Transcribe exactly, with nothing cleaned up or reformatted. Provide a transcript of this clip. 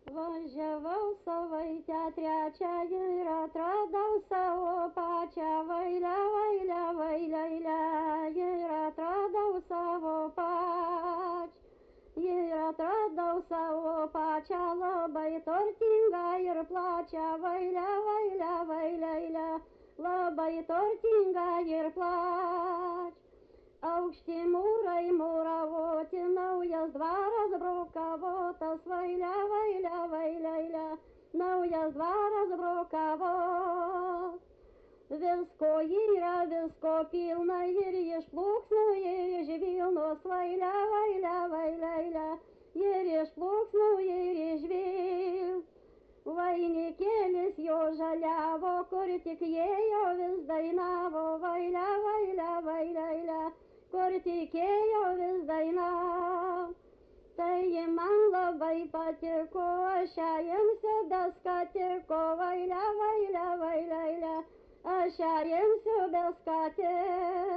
Važiavau savaitę trečią ir atradau savo pačią vailę, vailę, vailę, ir atradau savo pačią. Ir atradau savo pačią labai turtingą ir plačią vailę, vailę, vailę, labai turtingą ir plačią. Aukšti mūrai mūravoti, naujas dvaras brokavotas, vailę, vailę, vailę, naujas dvaras brokavot. Visko yra, visko pilna ir iš plūksnų, ir iš Vilnos, vailę, vailę, vailę, ir iš plūksnų, ir iš Vilnos. Vainikėlis jo žaliavo, kur tik ėjo vis dainavo, vailę, vailę, vailę, kur tikėjo vis dainavo. Tai man labai patiko, aš ją imsiu be skatiko, vailę, vailę, vailę, aš ją imsiu be skatiko.